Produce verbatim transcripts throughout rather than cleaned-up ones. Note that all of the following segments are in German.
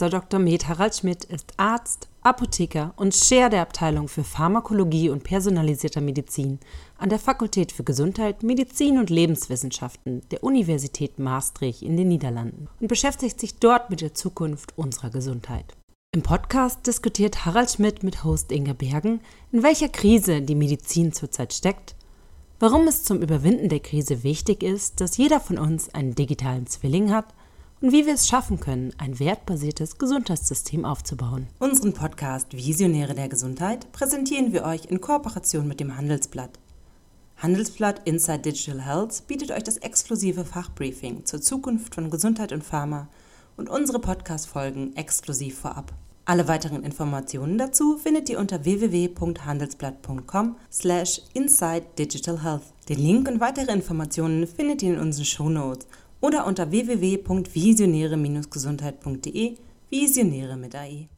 Professor Doktor Med Harald Schmidt ist Arzt, Apotheker und Chair der Abteilung für Pharmakologie und personalisierter Medizin an der Fakultät für Gesundheit, Medizin und Lebenswissenschaften der Universität Maastricht in den Niederlanden und beschäftigt sich dort mit der Zukunft unserer Gesundheit. Im Podcast diskutiert Harald Schmidt mit Host Inga Bergen, in welcher Krise die Medizin zurzeit steckt, warum es zum Überwinden der Krise wichtig ist, dass jeder von uns einen digitalen Zwilling hat und wie wir es schaffen können, ein wertbasiertes Gesundheitssystem aufzubauen. Unseren Podcast Visionäre der Gesundheit präsentieren wir euch in Kooperation mit dem Handelsblatt. Handelsblatt Inside Digital Health bietet euch das exklusive Fachbriefing zur Zukunft von Gesundheit und Pharma und unsere Podcast-Folgen exklusiv vorab. Alle weiteren Informationen dazu findet ihr unter w w w punkt handelsblatt punkt com slash inside digital health. Den Link und weitere Informationen findet ihr in unseren Shownotes oder unter w w w punkt visionäre gesundheit punkt d e, Visionäre mit A E.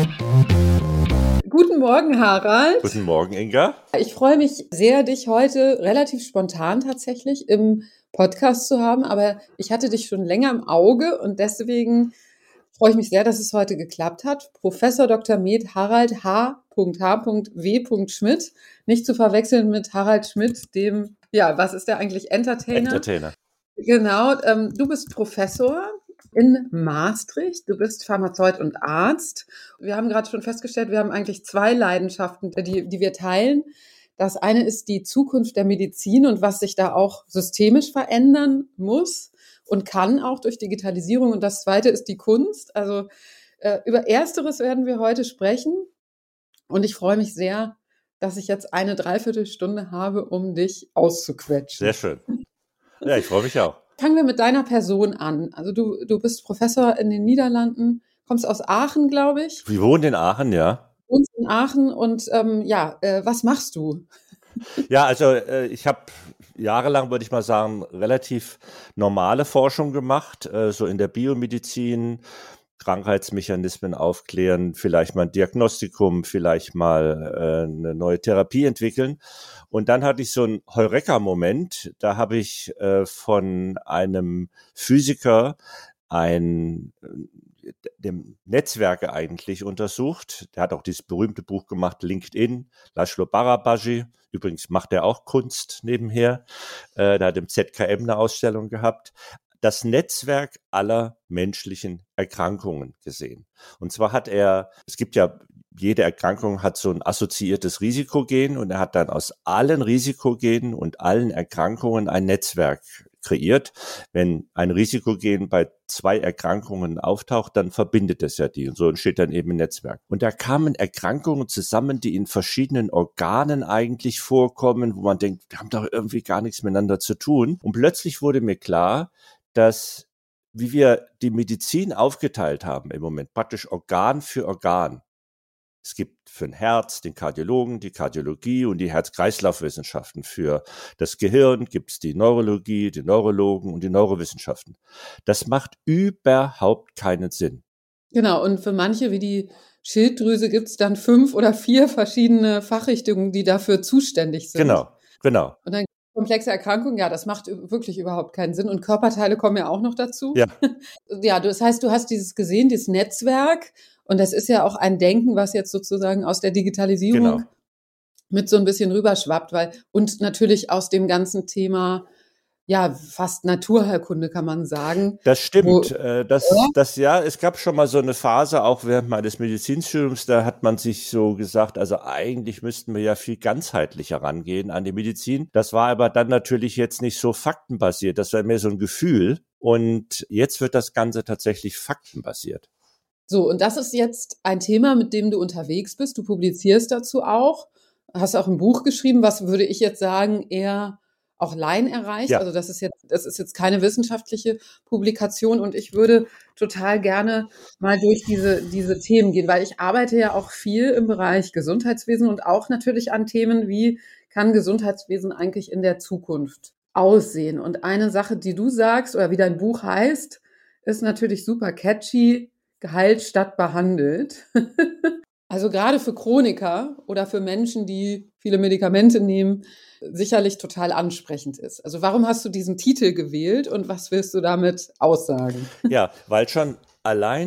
Guten Morgen, Harald. Guten Morgen, Inga. Ich freue mich sehr, dich heute relativ spontan tatsächlich im Podcast zu haben, aber ich hatte dich schon länger im Auge und deswegen freue ich mich sehr, dass es heute geklappt hat. Professor Doktor Med Harald H. H. W. Schmidt, nicht zu verwechseln mit Harald Schmidt, dem, ja, was ist der eigentlich, Entertainer? Entertainer. Genau, ähm, du bist Professor in Maastricht, du bist Pharmazeut und Arzt. Wir haben gerade schon festgestellt, wir haben eigentlich zwei Leidenschaften, die, die wir teilen. Das eine ist die Zukunft der Medizin und was sich da auch systemisch verändern muss und kann auch durch Digitalisierung. Und das zweite ist die Kunst. Also äh, über Ersteres werden wir heute sprechen. Und ich freue mich sehr, dass ich jetzt eine Dreiviertelstunde habe, um dich auszuquetschen. Sehr schön. Ja, ich freue mich auch. Fangen wir mit deiner Person an. Also du, du bist Professor in den Niederlanden, kommst aus Aachen, glaube ich. Wir wohnen in Aachen, ja. Du wohnst in Aachen und ähm, ja, äh, was machst du? Ja, also äh, ich habe jahrelang, würde ich mal sagen, relativ normale Forschung gemacht, äh, so in der Biomedizin, Krankheitsmechanismen aufklären, vielleicht mal ein Diagnostikum, vielleicht mal äh, eine neue Therapie entwickeln. Und dann hatte ich so einen Heureka-Moment, da habe ich äh, von einem Physiker ein dem Netzwerke eigentlich untersucht. Der hat auch dieses berühmte Buch gemacht, LinkedIn, Laszlo Barabashi. Übrigens macht er auch Kunst nebenher. Äh, der hat im Z K M eine Ausstellung gehabt. Das Netzwerk aller menschlichen Erkrankungen gesehen. Und zwar hat er, es gibt ja, jede Erkrankung hat so ein assoziiertes Risikogen und er hat dann aus allen Risikogenen und allen Erkrankungen ein Netzwerk kreiert. Wenn ein Risikogen bei zwei Erkrankungen auftaucht, dann verbindet es ja die und so entsteht dann eben ein Netzwerk. Und da kamen Erkrankungen zusammen, die in verschiedenen Organen eigentlich vorkommen, wo man denkt, wir haben doch irgendwie gar nichts miteinander zu tun. Und plötzlich wurde mir klar, dass, wie wir die Medizin aufgeteilt haben im Moment, praktisch Organ für Organ. Es gibt für ein Herz den Kardiologen, die Kardiologie und die Herz-Kreislauf-Wissenschaften. Für das Gehirn gibt es die Neurologie, die Neurologen und die Neurowissenschaften. Das macht überhaupt keinen Sinn. Genau, und für manche wie die Schilddrüse gibt es dann fünf oder vier verschiedene Fachrichtungen, die dafür zuständig sind. Genau, genau. Und dann komplexe Erkrankungen, ja, das macht wirklich überhaupt keinen Sinn. Und Körperteile kommen ja auch noch dazu. Ja. Ja, das heißt, du hast dieses gesehen, dieses Netzwerk. Und das ist ja auch ein Denken, was jetzt sozusagen aus der Digitalisierung Genau. mit so ein bisschen rüberschwappt, weil, und natürlich aus dem ganzen Thema, ja, fast Naturheilkunde kann man sagen. Das stimmt. Wo, äh, das, das, ja, es gab schon mal so eine Phase, auch während meines Medizinstudiums, da hat man sich so gesagt, also eigentlich müssten wir ja viel ganzheitlicher rangehen an die Medizin. Das war aber dann natürlich jetzt nicht so faktenbasiert. Das war mehr so ein Gefühl. Und jetzt wird das Ganze tatsächlich faktenbasiert. So, und das ist jetzt ein Thema, mit dem du unterwegs bist. Du publizierst dazu auch, hast auch ein Buch geschrieben, was würde ich jetzt sagen, eher auch Laien erreicht. Ja. Also das ist jetzt, das ist jetzt keine wissenschaftliche Publikation und ich würde total gerne mal durch diese, diese Themen gehen, weil ich arbeite ja auch viel im Bereich Gesundheitswesen und auch natürlich an Themen, wie kann Gesundheitswesen eigentlich in der Zukunft aussehen. Und eine Sache, die du sagst oder wie dein Buch heißt, ist natürlich super catchy, geheilt statt behandelt. Also gerade für Chroniker oder für Menschen, die viele Medikamente nehmen, sicherlich total ansprechend ist. Also warum hast du diesen Titel gewählt und was willst du damit aussagen? Ja, weil schon allein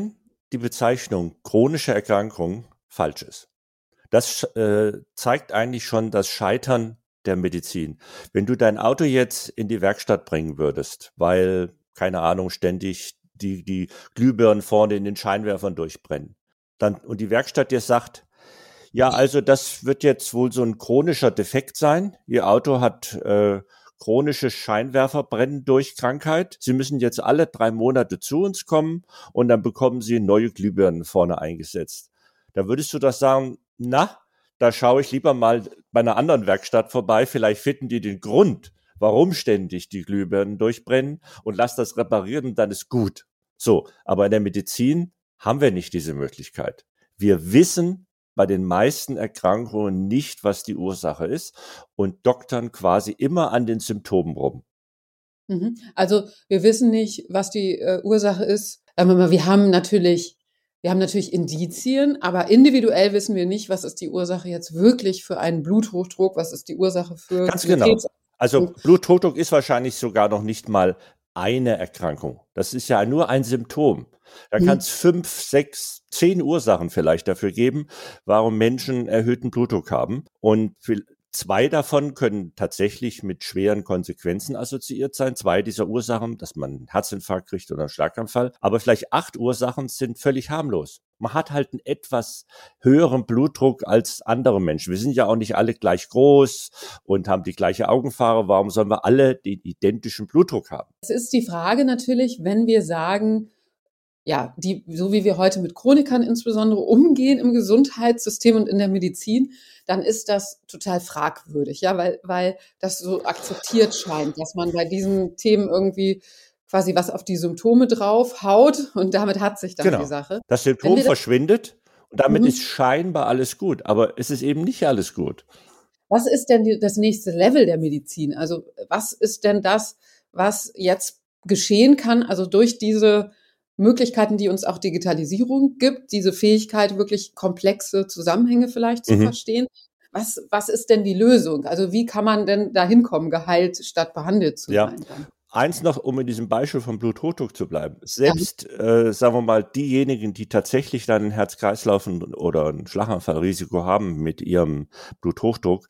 die Bezeichnung chronische Erkrankung falsch ist. Das äh, zeigt eigentlich schon das Scheitern der Medizin. Wenn du dein Auto jetzt in die Werkstatt bringen würdest, weil, keine Ahnung, ständig die, die Glühbirnen vorne in den Scheinwerfern durchbrennen, dann, und die Werkstatt dir sagt, ja, also das wird jetzt wohl so ein chronischer Defekt sein. Ihr Auto hat äh, chronische Scheinwerferbrennen durch Krankheit. Sie müssen jetzt alle drei Monate zu uns kommen und dann bekommen Sie neue Glühbirnen vorne eingesetzt. Da würdest du das sagen, na, da schaue ich lieber mal bei einer anderen Werkstatt vorbei. Vielleicht finden die den Grund, warum ständig die Glühbirnen durchbrennen und lass das reparieren und dann ist gut. So, aber in der Medizin haben wir nicht diese Möglichkeit. Wir wissen bei den meisten Erkrankungen nicht, was die Ursache ist und doktern quasi immer an den Symptomen rum. Mhm. Also wir wissen nicht, was die äh, Ursache ist. Aber wir haben natürlich, wir haben natürlich Indizien, aber individuell wissen wir nicht, was ist die Ursache jetzt wirklich für einen Bluthochdruck, was ist die Ursache für Ganz eine genau. Krebs- Also Bluthochdruck ist wahrscheinlich sogar noch nicht mal eine Erkrankung. Das ist ja nur ein Symptom. Da Mhm. kann es fünf, sechs, zehn Ursachen vielleicht dafür geben, warum Menschen erhöhten Blutdruck haben. Und viel- zwei davon können tatsächlich mit schweren Konsequenzen assoziiert sein. Zwei dieser Ursachen, dass man einen Herzinfarkt kriegt oder einen Schlaganfall. Aber vielleicht acht Ursachen sind völlig harmlos. Man hat halt einen etwas höheren Blutdruck als andere Menschen. Wir sind ja auch nicht alle gleich groß und haben die gleiche Augenfarbe. Warum sollen wir alle den identischen Blutdruck haben? Es ist die Frage natürlich, wenn wir sagen, ja, die, so wie wir heute mit Chronikern insbesondere umgehen im Gesundheitssystem und in der Medizin, dann ist das total fragwürdig, ja, weil, weil das so akzeptiert scheint, dass man bei diesen Themen irgendwie quasi was auf die Symptome draufhaut und damit hat sich dann Genau. die Sache. Das Wenn Symptom wir das- verschwindet und damit Mhm. ist scheinbar alles gut. Aber es ist eben nicht alles gut. Was ist denn die, das nächste Level der Medizin? Also was ist denn das, was jetzt geschehen kann, also durch diese Möglichkeiten, die uns auch Digitalisierung gibt, diese Fähigkeit, wirklich komplexe Zusammenhänge vielleicht zu Mhm. verstehen. Was, was ist denn die Lösung? Also wie kann man denn da hinkommen, geheilt statt behandelt zu Ja. sein? Dann? Eins noch, um in diesem Beispiel vom Bluthochdruck zu bleiben. Selbst, äh, sagen wir mal, diejenigen, die tatsächlich dann ein Herz-Kreislauf- oder ein Schlaganfallrisiko haben mit ihrem Bluthochdruck,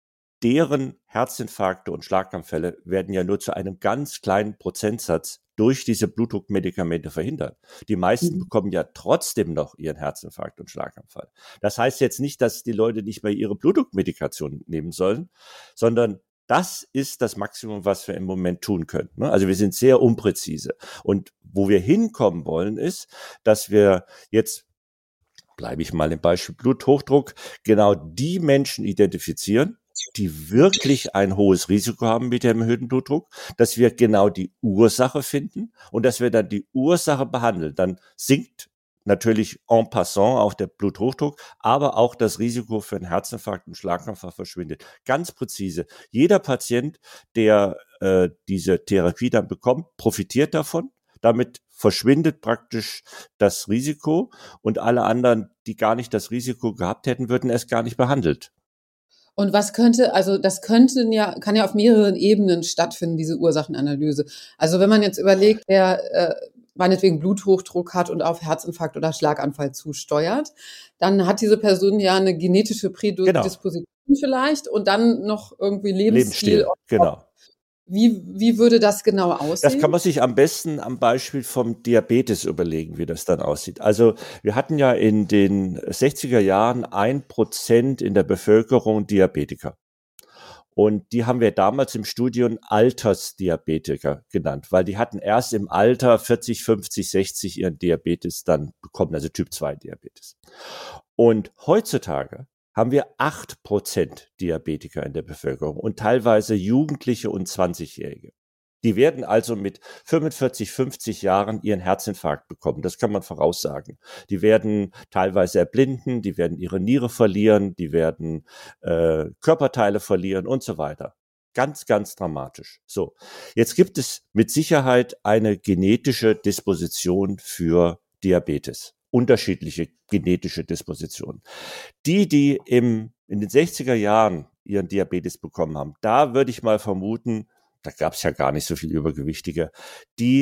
deren Herzinfarkte und Schlaganfälle werden ja nur zu einem ganz kleinen Prozentsatz durch diese Blutdruckmedikamente verhindert. Die meisten Mhm. bekommen ja trotzdem noch ihren Herzinfarkt und Schlaganfall. Das heißt jetzt nicht, dass die Leute nicht mehr ihre Blutdruckmedikation nehmen sollen, sondern das ist das Maximum, was wir im Moment tun können. Also wir sind sehr unpräzise. Und wo wir hinkommen wollen, ist, dass wir jetzt, bleibe ich mal im Beispiel Bluthochdruck, genau die Menschen identifizieren, die wirklich ein hohes Risiko haben mit dem erhöhten Blutdruck, dass wir genau die Ursache finden und dass wir dann die Ursache behandeln. Dann sinkt natürlich en passant auch der Bluthochdruck, aber auch das Risiko für einen Herzinfarkt und Schlaganfall verschwindet. Ganz präzise. Jeder Patient, der äh, diese Therapie dann bekommt, profitiert davon. Damit verschwindet praktisch das Risiko und alle anderen, die gar nicht das Risiko gehabt hätten, würden es gar nicht behandelt. Und was könnte, also das könnte ja, kann ja auf mehreren Ebenen stattfinden, diese Ursachenanalyse. Also wenn man jetzt überlegt, wer äh, meinetwegen Bluthochdruck hat und auf Herzinfarkt oder Schlaganfall zusteuert, dann hat diese Person ja eine genetische Prädisposition genau. vielleicht und dann noch irgendwie Lebensstil. Lebensstil, genau. Wie, wie würde das genau aussehen? Das kann man sich am besten am Beispiel vom Diabetes überlegen, wie das dann aussieht. Also wir hatten ja in den sechziger Jahren ein Prozent in der Bevölkerung Diabetiker. Und die haben wir damals im Studium Altersdiabetiker genannt, weil die hatten erst im Alter vierzig, fünfzig, sechzig ihren Diabetes dann bekommen, also Typ zwei Diabetes. Und heutzutage haben wir acht Prozent Diabetiker in der Bevölkerung und teilweise Jugendliche und zwanzigjährige. Die werden also mit fünfundvierzig, fünfzig Jahren ihren Herzinfarkt bekommen. Das kann man voraussagen. Die werden teilweise erblinden, die werden ihre Niere verlieren, die werden äh, Körperteile verlieren und so weiter. Ganz, ganz dramatisch. So, jetzt gibt es mit Sicherheit eine genetische Disposition für Diabetes. Unterschiedliche genetische Dispositionen. Die, die im, in den sechziger Jahren ihren Diabetes bekommen haben, da würde ich mal vermuten, da gab es ja gar nicht so viel Übergewichtige, die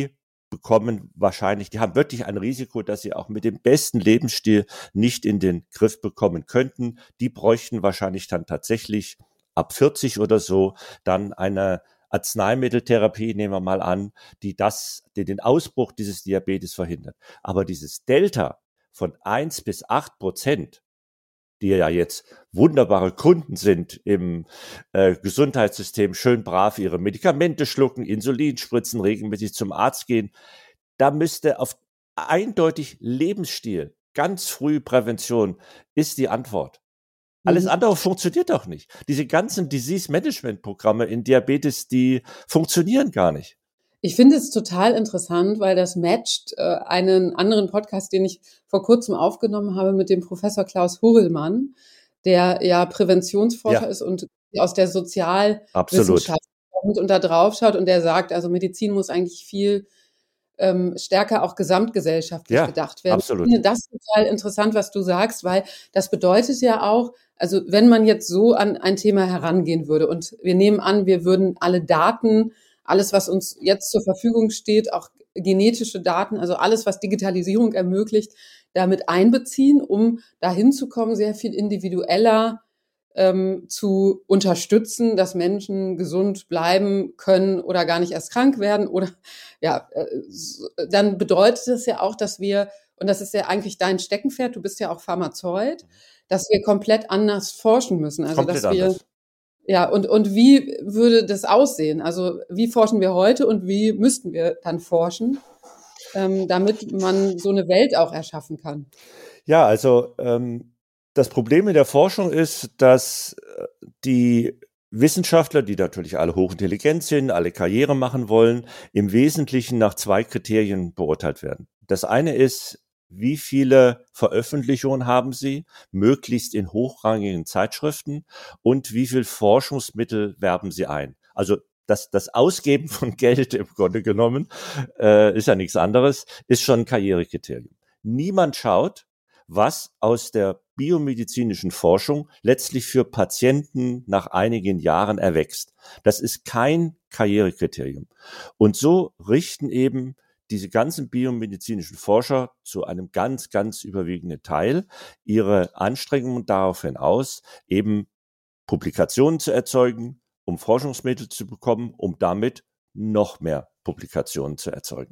bekommen wahrscheinlich, die haben wirklich ein Risiko, dass sie auch mit dem besten Lebensstil nicht in den Griff bekommen könnten. Die bräuchten wahrscheinlich dann tatsächlich ab vierzig oder so dann eine Arzneimitteltherapie, nehmen wir mal an, die das, die den Ausbruch dieses Diabetes verhindert. Aber dieses Delta von eins bis acht Prozent, die ja jetzt wunderbare Kunden sind im äh, Gesundheitssystem, schön brav ihre Medikamente schlucken, Insulin spritzen, regelmäßig zum Arzt gehen, da müsste auf eindeutig Lebensstil, ganz früh Prävention ist die Antwort. Alles Mhm. andere funktioniert doch nicht. Diese ganzen Disease-Management-Programme in Diabetes, die funktionieren gar nicht. Ich finde es total interessant, weil das matcht äh, einen anderen Podcast, den ich vor kurzem aufgenommen habe mit dem Professor Klaus Hurrellmann, der ja Präventionsforscher Ja, ist und aus der absolut. Sozialwissenschaft kommt und da drauf schaut und der sagt, also Medizin muss eigentlich viel ähm, stärker auch gesamtgesellschaftlich Ja, gedacht werden. Ich absolut. finde das total interessant, was du sagst, weil das bedeutet ja auch, also wenn man jetzt so an ein Thema herangehen würde und wir nehmen an, wir würden alle Daten, alles, was uns jetzt zur Verfügung steht, auch genetische Daten, also alles, was Digitalisierung ermöglicht, damit einbeziehen, um dahin zu kommen, sehr viel individueller ähm, zu unterstützen, dass Menschen gesund bleiben können oder gar nicht erst krank werden oder ja, äh, dann bedeutet es ja auch, dass wir, und das ist ja eigentlich dein Steckenpferd, du bist ja auch Pharmazeut, dass wir komplett anders forschen müssen. Also Komplett dass wir, anders. ja, und, und wie würde das aussehen? Also wie forschen wir heute und wie müssten wir dann forschen, ähm, damit man so eine Welt auch erschaffen kann? Ja, also ähm, das Problem in der Forschung ist, dass äh, die Wissenschaftler, die natürlich alle hochintelligent sind, alle Karriere machen wollen, im Wesentlichen nach zwei Kriterien beurteilt werden. Das eine ist, wie viele Veröffentlichungen haben sie, möglichst in hochrangigen Zeitschriften, und wie viel Forschungsmittel werben sie ein. Also das, das Ausgeben von Geld im Grunde genommen äh, ist ja nichts anderes, ist schon ein Karrierekriterium. Niemand schaut, was aus der biomedizinischen Forschung letztlich für Patienten nach einigen Jahren erwächst. Das ist kein Karrierekriterium. Und so richten eben diese ganzen biomedizinischen Forscher zu einem ganz, ganz überwiegenden Teil ihre Anstrengungen daraufhin aus, eben Publikationen zu erzeugen, um Forschungsmittel zu bekommen, um damit noch mehr Publikationen zu erzeugen.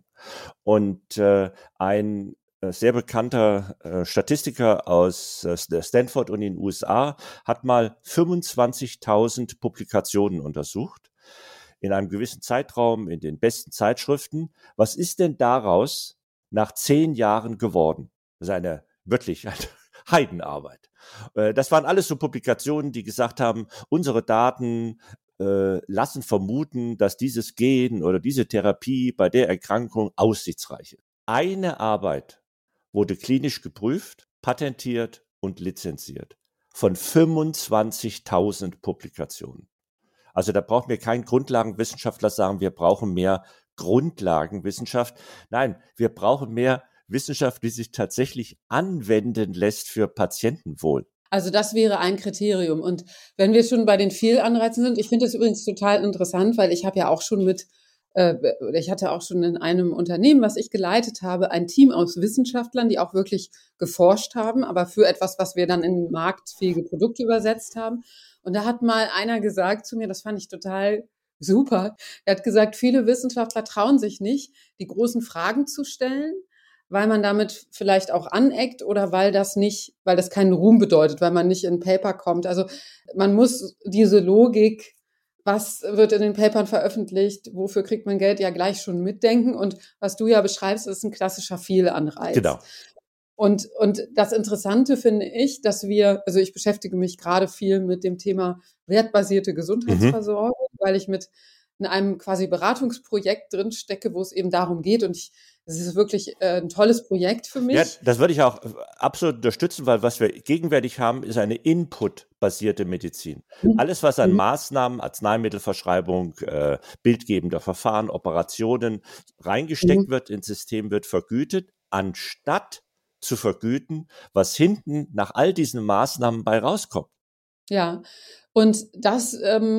Und äh, ein sehr bekannter äh, Statistiker aus äh, der Stanford und in den U S A hat mal fünfundzwanzigtausend Publikationen untersucht in einem gewissen Zeitraum in den besten Zeitschriften. Was ist denn daraus nach zehn Jahren geworden? Das ist eine wirklich eine Heidenarbeit. Äh, das waren alles so Publikationen, die gesagt haben, unsere Daten äh, lassen vermuten, dass dieses Gen oder diese Therapie bei der Erkrankung aussichtsreich ist. Eine Arbeit wurde klinisch geprüft, patentiert und lizenziert von fünfundzwanzigtausend Publikationen. Also da braucht mir kein Grundlagenwissenschaftler sagen, wir brauchen mehr Grundlagenwissenschaft. Nein, wir brauchen mehr Wissenschaft, die sich tatsächlich anwenden lässt für Patientenwohl. Also das wäre ein Kriterium. Und wenn wir schon bei den Fehlanreizen sind, ich finde das übrigens total interessant, weil ich habe ja auch schon mit, äh, ich hatte auch schon in einem Unternehmen, was ich geleitet habe, ein Team aus Wissenschaftlern, die auch wirklich geforscht haben, aber für etwas, was wir dann in marktfähige Produkte übersetzt haben. Und da hat mal einer gesagt zu mir, das fand ich total super, er hat gesagt, viele Wissenschaftler trauen sich nicht, die großen Fragen zu stellen, weil man damit vielleicht auch aneckt oder weil das nicht, weil das keinen Ruhm bedeutet, weil man nicht in Paper kommt. Also man muss diese Logik, was wird in den Papern veröffentlicht, wofür kriegt man Geld, ja gleich schon mitdenken. Und was du ja beschreibst, ist ein klassischer Fehlanreiz. Genau. Und, und das Interessante finde ich, dass wir, also ich beschäftige mich gerade viel mit dem Thema wertbasierte Gesundheitsversorgung, mhm. weil ich mit in einem quasi Beratungsprojekt drin stecke, wo es eben darum geht. Und ich, es ist wirklich äh, ein tolles Projekt für mich. Ja, das würde ich auch absolut unterstützen, weil was wir gegenwärtig haben, ist eine Input-basierte Medizin. Mhm. Alles, was an mhm. Maßnahmen, Arzneimittelverschreibung, äh, bildgebender Verfahren, Operationen reingesteckt mhm. wird ins System, wird vergütet, anstatt zu vergüten, was hinten nach all diesen Maßnahmen bei rauskommt. Ja, und das ähm,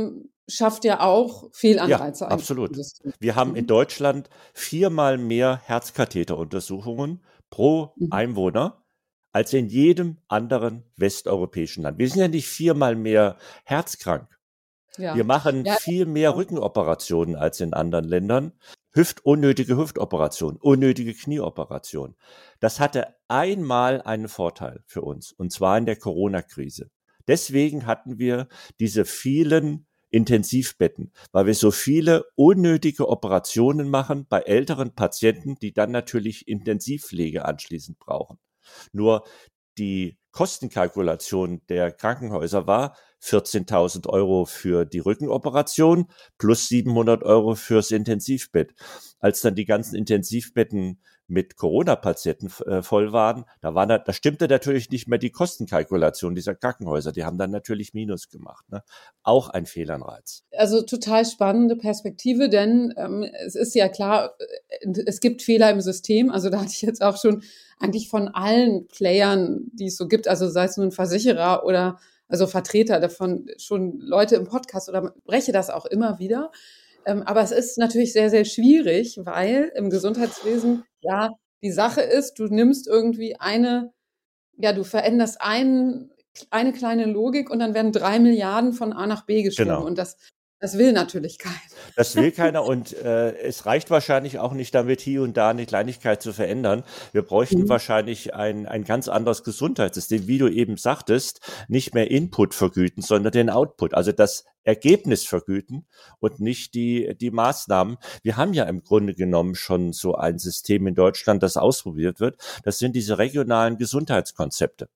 schafft ja auch Fehlanreize. Ja, absolut. Wir haben in Deutschland viermal mehr Herzkatheteruntersuchungen pro Mhm. Einwohner als in jedem anderen westeuropäischen Land. Wir sind ja nicht viermal mehr herzkrank. Ja. Wir machen Ja, viel mehr Rückenoperationen als in anderen Ländern. Hüft, unnötige Hüftoperationen, unnötige Knieoperationen. Das hatte einmal einen Vorteil für uns, und zwar in der Corona-Krise. Deswegen hatten wir diese vielen Intensivbetten, weil wir so viele unnötige Operationen machen bei älteren Patienten, die dann natürlich Intensivpflege anschließend brauchen. Nur die Kostenkalkulation der Krankenhäuser war vierzehntausend Euro für die Rückenoperation plus siebenhundert Euro fürs Intensivbett. Als dann die ganzen Intensivbetten mit Corona-Patienten äh, voll waren, da, war da, da stimmte natürlich nicht mehr die Kostenkalkulation dieser Krankenhäuser. Die haben dann natürlich Minus gemacht. Ne? Auch ein Fehlanreiz. Also total spannende Perspektive, denn ähm, es ist ja klar, es gibt Fehler im System. Also da hatte ich jetzt auch schon eigentlich von allen Playern, die es so gibt, also sei es nun ein Versicherer oder also Vertreter davon, schon Leute im Podcast oder breche das auch immer wieder. Ähm, aber es ist natürlich sehr, sehr schwierig, weil im Gesundheitswesen ja die Sache ist, du nimmst irgendwie eine, ja, du veränderst ein, eine kleine Logik und dann werden drei Milliarden von A nach B geschoben. Genau. Und das, das will natürlich keiner. Das will keiner und äh, es reicht wahrscheinlich auch nicht damit, hier und da eine Kleinigkeit zu verändern. Wir bräuchten mhm. wahrscheinlich ein, ein ganz anderes Gesundheitssystem, wie du eben sagtest, nicht mehr Input vergüten, sondern den Output, also das Ergebnis vergüten und nicht die, die Maßnahmen. Wir haben ja im Grunde genommen schon so ein System in Deutschland, das ausprobiert wird. Das sind diese regionalen Gesundheitskonzepte.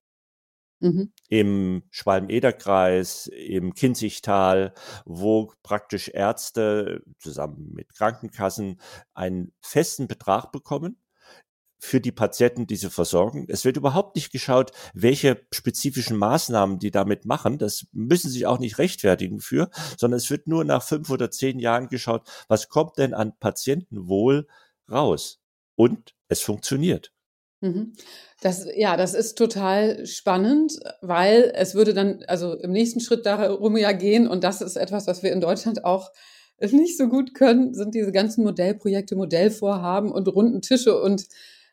Mhm. Im Schwalm-Eder-Kreis, im Kinzigtal, wo praktisch Ärzte zusammen mit Krankenkassen einen festen Betrag bekommen für die Patienten, die sie versorgen. Es wird überhaupt nicht geschaut, welche spezifischen Maßnahmen die damit machen. Das müssen sie auch nicht rechtfertigen für, sondern es wird nur nach fünf oder zehn Jahren geschaut, was kommt denn an Patientenwohl raus? Und es funktioniert. Das, ja, das ist total spannend, weil es würde dann, also im nächsten Schritt darum ja gehen, und das ist etwas, was wir in Deutschland auch nicht so gut können, sind diese ganzen Modellprojekte, Modellvorhaben und runden Tische und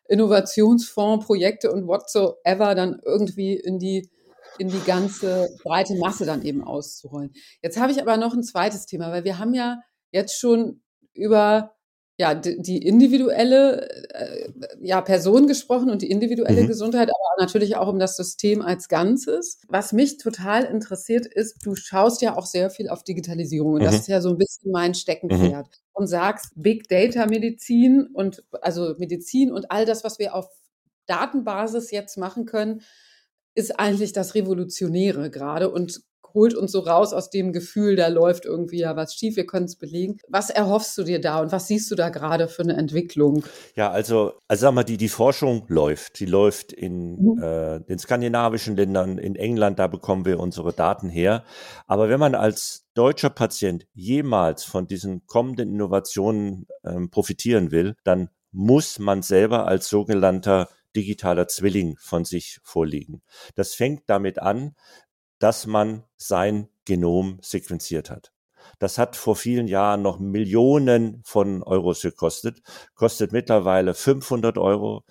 Innovationsfondsprojekte und whatsoever dann irgendwie in die, in die ganze breite Masse dann eben auszurollen. Jetzt habe ich aber noch ein zweites Thema, weil wir haben ja jetzt schon über ja, die, die individuelle äh, ja, Person gesprochen und die individuelle mhm. Gesundheit, aber natürlich auch um das System als Ganzes. Was mich total interessiert ist, du schaust ja auch sehr viel auf Digitalisierung und mhm. das ist ja so ein bisschen mein Steckenpferd mhm. und sagst Big Data Medizin und also Medizin und all das, was wir auf Datenbasis jetzt machen können, ist eigentlich das Revolutionäre gerade und holt uns so raus aus dem Gefühl, da läuft irgendwie ja was schief, wir können es belegen. Was erhoffst du dir da und was siehst du da gerade für eine Entwicklung? Ja, also, also sag mal, die, die Forschung läuft. Die läuft in mhm. äh, den skandinavischen Ländern, in England, da bekommen wir unsere Daten her. Aber wenn man als deutscher Patient jemals von diesen kommenden Innovationen ähm, profitieren will, dann muss man selber als sogenannter digitaler Zwilling von sich vorliegen. Das fängt damit an, dass man sein Genom sequenziert hat. Das hat vor vielen Jahren noch Millionen von Euros gekostet, kostet mittlerweile fünfhundert Euro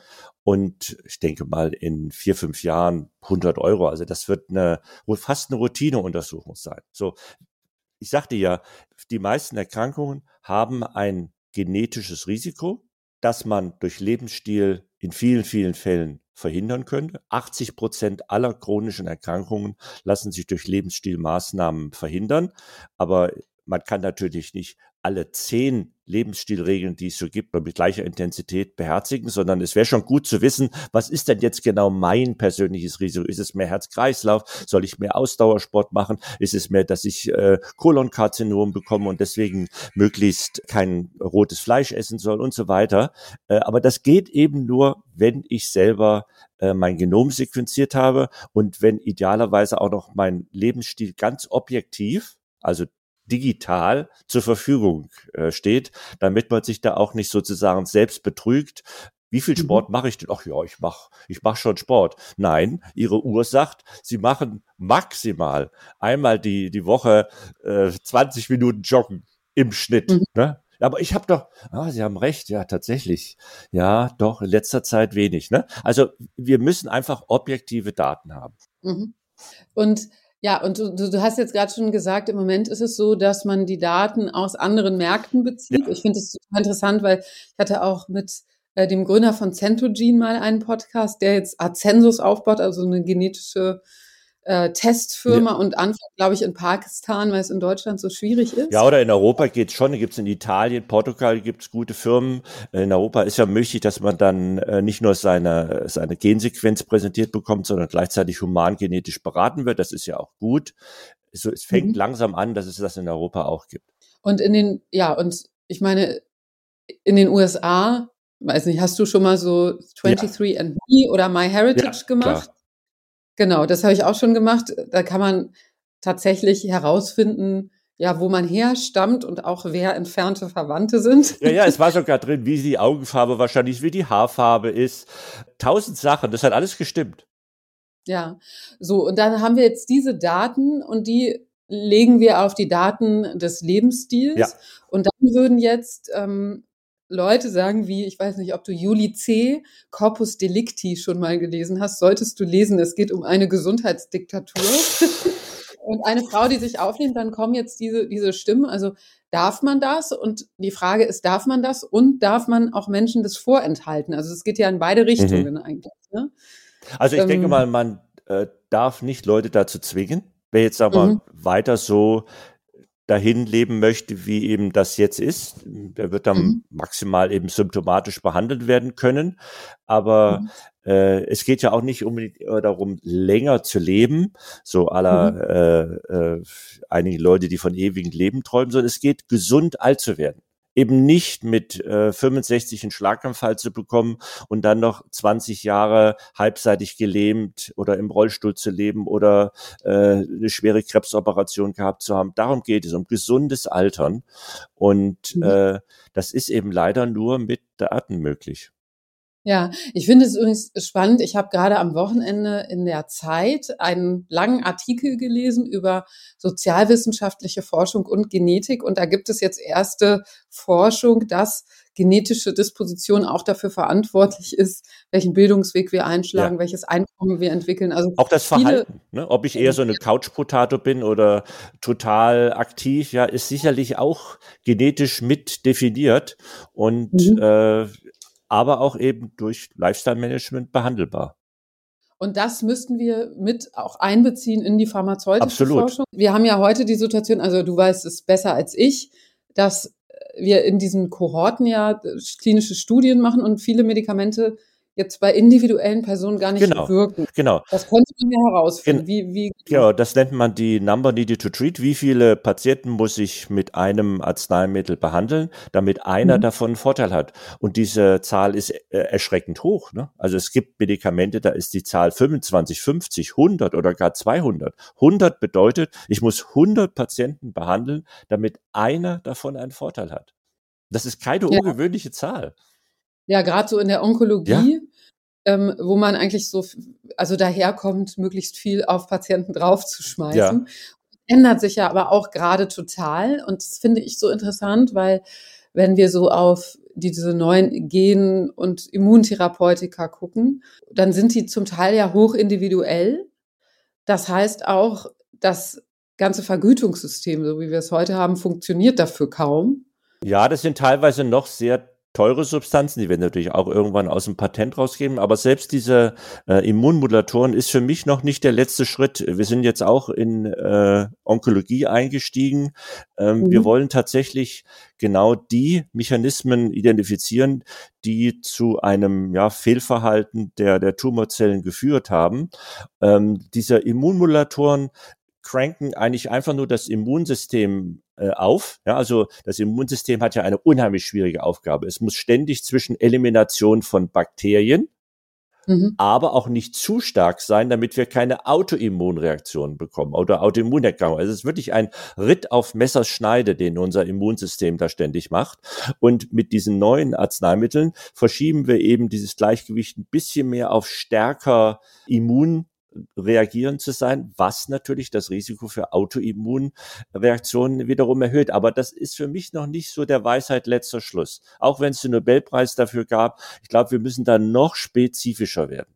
und ich denke mal in vier, fünf Jahren hundert Euro. Also das wird eine, fast eine Routineuntersuchung sein. So, ich sagte ja, die meisten Erkrankungen haben ein genetisches Risiko, das man durch Lebensstil in vielen, vielen Fällen verhindern könnte. achtzig Prozent aller chronischen Erkrankungen lassen sich durch Lebensstilmaßnahmen verhindern. Aber man kann natürlich nicht alle zehn Lebensstilregeln, die es so gibt, mit gleicher Intensität beherzigen, sondern es wäre schon gut zu wissen, was ist denn jetzt genau mein persönliches Risiko? Ist es mehr Herz-Kreislauf? Soll ich mehr Ausdauersport machen? Ist es mehr, dass ich äh, Kolonkarzinom bekomme und deswegen möglichst kein rotes Fleisch essen soll und so weiter? Äh, aber das geht eben nur, wenn ich selber äh, mein Genom sequenziert habe und wenn idealerweise auch noch mein Lebensstil ganz objektiv, also digital zur Verfügung äh, steht, damit man sich da auch nicht sozusagen selbst betrügt. Wie viel Sport mhm. mache ich denn? Ach ja, ich mache ich mach schon Sport. Nein, Ihre Uhr sagt, Sie machen maximal einmal die, die Woche äh, zwanzig Minuten joggen im Schnitt. Mhm. Ne? Aber ich habe doch, ah, Sie haben recht, ja, tatsächlich. Ja, doch, in letzter Zeit wenig. Ne? Also wir müssen einfach objektive Daten haben. Mhm. Und ja, und du, du hast jetzt gerade schon gesagt, im Moment ist es so, dass man die Daten aus anderen Märkten bezieht. Ja. Ich finde das total interessant, weil ich hatte auch mit äh, dem Gründer von Centogene mal einen Podcast, der jetzt Azensus aufbaut, also eine genetische äh, Testfirma ja. und anfängt, glaube ich, in Pakistan, weil es in Deutschland so schwierig ist. Ja, oder in Europa geht's schon, da gibt's in Italien, Portugal gibt's gute Firmen. In Europa ist ja möglich, dass man dann äh, nicht nur seine, seine Gensequenz präsentiert bekommt, sondern gleichzeitig humangenetisch beraten wird. Das ist ja auch gut. So, es fängt mhm. langsam an, dass es das in Europa auch gibt. Und in den, ja, und ich meine, in den U S A, weiß nicht, hast du schon mal so twenty-three and me oder MyHeritage ja, gemacht? Klar. Genau, das habe ich auch schon gemacht. Da kann man tatsächlich herausfinden, ja, wo man herstammt und auch wer entfernte Verwandte sind. Ja, ja, es war sogar drin, wie die Augenfarbe wahrscheinlich, wie die Haarfarbe ist. Tausend Sachen, das hat alles gestimmt. Ja, so, und dann haben wir jetzt diese Daten und die legen wir auf die Daten des Lebensstils. Ja. Und dann würden jetzt ähm, Leute sagen wie, ich weiß nicht, ob du Juli C., Corpus Delicti schon mal gelesen hast, solltest du lesen, es geht um eine Gesundheitsdiktatur. Und eine Frau, die sich aufnimmt, dann kommen jetzt diese, diese Stimmen, also darf man das? Und die Frage ist, darf man das? Und darf man auch Menschen das vorenthalten? Also es geht ja in beide Richtungen mhm. eigentlich. Ne? Also ich ähm, denke mal, man äh, darf nicht Leute dazu zwingen. Wer jetzt aber mhm. weiter so dahin leben möchte, wie eben das jetzt ist, der wird dann mhm. maximal eben symptomatisch behandelt werden können. Aber mhm. äh, es geht ja auch nicht unbedingt darum, länger zu leben, so aller mhm. äh, äh, einige Leute, die von ewigem Leben träumen, sondern es geht, gesund alt zu werden. Eben nicht mit äh, fünfundsechzig einen Schlaganfall zu bekommen und dann noch zwanzig Jahre halbseitig gelähmt oder im Rollstuhl zu leben oder äh, eine schwere Krebsoperation gehabt zu haben. Darum geht es, um gesundes Altern. Und mhm. äh, das ist eben leider nur mit Daten möglich. Ja, ich finde es übrigens spannend. Ich habe gerade am Wochenende in der Zeit einen langen Artikel gelesen über sozialwissenschaftliche Forschung und Genetik. Und da gibt es jetzt erste Forschung, dass genetische Disposition auch dafür verantwortlich ist, welchen Bildungsweg wir einschlagen, ja. welches Einkommen wir entwickeln. Also auch das Verhalten, ne? Ob ich eher so eine Couch-Potato bin oder total aktiv, ja, ist sicherlich auch genetisch mit definiert. Und mhm. äh, aber auch eben durch Lifestyle-Management behandelbar. Und das müssten wir mit auch einbeziehen in die pharmazeutische Absolut. Forschung. Wir haben ja heute die Situation, also du weißt es besser als ich, dass wir in diesen Kohorten ja klinische Studien machen und viele Medikamente jetzt bei individuellen Personen gar nicht genau, wirken. Genau. Das konnte man ja herausfinden. Wie, wie ja, das nennt man die Number Needed to Treat. Wie viele Patienten muss ich mit einem Arzneimittel behandeln, damit einer mhm. davon einen Vorteil hat? Und diese Zahl ist äh, erschreckend hoch. Ne? Also es gibt Medikamente, da ist die Zahl fünfundzwanzig, fünfzig, hundert oder gar zweihundert. hundert bedeutet, ich muss hundert Patienten behandeln, damit einer davon einen Vorteil hat. Das ist keine ja. ungewöhnliche Zahl. Ja, gerade so in der Onkologie, ja. ähm, wo man eigentlich so, also daherkommt, möglichst viel auf Patienten draufzuschmeißen. Ja. Ändert sich ja aber auch gerade total. Und das finde ich so interessant, weil wenn wir so auf diese neuen Gen- und Immuntherapeutika gucken, dann sind die zum Teil ja hoch individuell. Das heißt auch, das ganze Vergütungssystem, so wie wir es heute haben, funktioniert dafür kaum. Ja, das sind teilweise noch sehr teure Substanzen, die werden natürlich auch irgendwann aus dem Patent rausgeben, aber selbst diese äh, Immunmodulatoren ist für mich noch nicht der letzte Schritt. Wir sind jetzt auch in äh, Onkologie eingestiegen. Ähm, mhm. Wir wollen tatsächlich genau die Mechanismen identifizieren, die zu einem ja, Fehlverhalten der, der Tumorzellen geführt haben. Ähm, diese Immunmodulatoren cranken eigentlich einfach nur das Immunsystem äh, auf. Ja, also das Immunsystem hat ja eine unheimlich schwierige Aufgabe. Es muss ständig zwischen Elimination von Bakterien Mhm. aber auch nicht zu stark sein, damit wir keine Autoimmunreaktionen bekommen oder Autoimmunerkrankungen. Also es ist wirklich ein Ritt auf Messerschneide, den unser Immunsystem da ständig macht. Und mit diesen neuen Arzneimitteln verschieben wir eben dieses Gleichgewicht ein bisschen mehr auf stärker Immun reagieren zu sein, was natürlich das Risiko für Autoimmunreaktionen wiederum erhöht. Aber das ist für mich noch nicht so der Weisheit letzter Schluss. Auch wenn es den Nobelpreis dafür gab, ich glaube, wir müssen da noch spezifischer werden.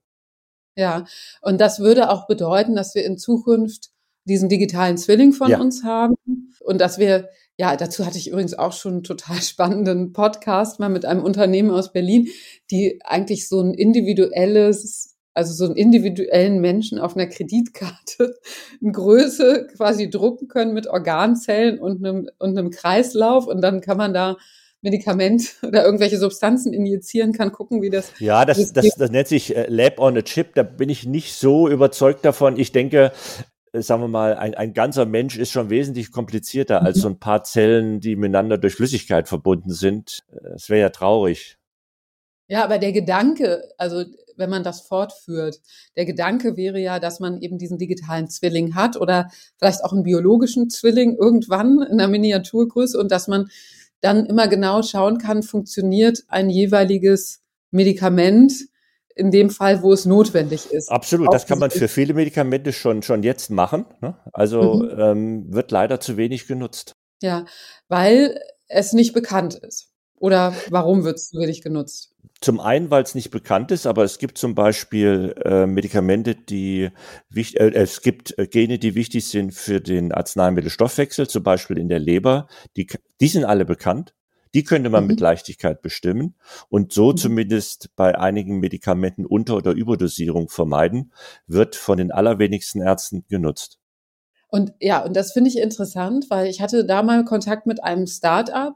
Ja, und das würde auch bedeuten, dass wir in Zukunft diesen digitalen Zwilling von Ja. uns haben und dass wir, ja, dazu hatte ich übrigens auch schon einen total spannenden Podcast mal mit einem Unternehmen aus Berlin, die eigentlich so ein individuelles also so einen individuellen Menschen auf einer Kreditkarte in Größe quasi drucken können mit Organzellen und einem, und einem Kreislauf und dann kann man da Medikament oder irgendwelche Substanzen injizieren, kann gucken, wie das... Ja, das, das, das nennt sich äh, Lab on a Chip. Da bin ich nicht so überzeugt davon. Ich denke, äh, sagen wir mal, ein, ein ganzer Mensch ist schon wesentlich komplizierter als so ein paar Zellen, die miteinander durch Flüssigkeit verbunden sind. Es wäre ja traurig. Ja, aber der Gedanke, also wenn man das fortführt, der Gedanke wäre ja, dass man eben diesen digitalen Zwilling hat oder vielleicht auch einen biologischen Zwilling irgendwann in einer Miniaturgröße und dass man dann immer genau schauen kann, funktioniert ein jeweiliges Medikament in dem Fall, wo es notwendig ist. Absolut, Auch das kann man diese- für viele Medikamente schon, schon jetzt machen. Ne? Also Mhm. ähm, wird leider zu wenig genutzt. Ja, weil es nicht bekannt ist. Oder warum wird es zu wenig genutzt? Zum einen, weil es nicht bekannt ist, aber es gibt zum Beispiel äh, Medikamente, die wichtig, äh, es gibt äh, Gene, die wichtig sind für den Arzneimittelstoffwechsel, zum Beispiel in der Leber. Die, die sind alle bekannt. Die könnte man Mhm. mit Leichtigkeit bestimmen und so Mhm. zumindest bei einigen Medikamenten Unter- oder Überdosierung vermeiden, wird von den allerwenigsten Ärzten genutzt. Und ja, und das finde ich interessant, weil ich hatte da mal Kontakt mit einem Start-up,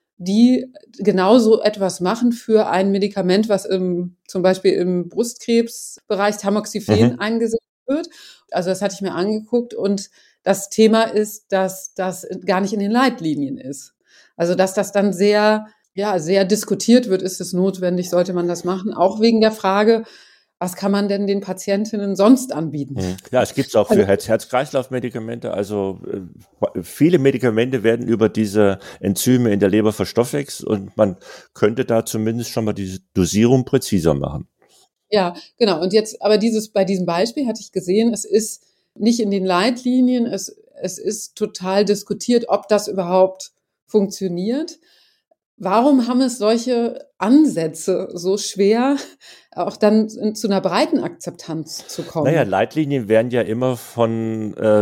die genauso etwas machen für ein Medikament, was im, zum Beispiel im Brustkrebsbereich Tamoxifen Mhm. eingesetzt wird. Also das hatte ich mir angeguckt und das Thema ist, dass das gar nicht in den Leitlinien ist. Also dass das dann sehr, ja, sehr diskutiert wird, ist es notwendig, sollte man das machen, auch wegen der Frage, was kann man denn den Patientinnen sonst anbieten? Mhm. Ja, es gibt es auch für Also- Herz- Herz-Kreislauf-Medikamente. Also äh, viele Medikamente werden über diese Enzyme in der Leber verstoffwechselt und man könnte da zumindest schon mal diese Dosierung präziser machen. Ja, genau. Und jetzt, aber dieses, bei diesem Beispiel hatte ich gesehen, es ist nicht in den Leitlinien, es, es ist total diskutiert, ob das überhaupt funktioniert. Warum haben es solche Ansätze so schwer, auch dann in, zu einer breiten Akzeptanz zu kommen? Naja, Leitlinien werden ja immer von äh,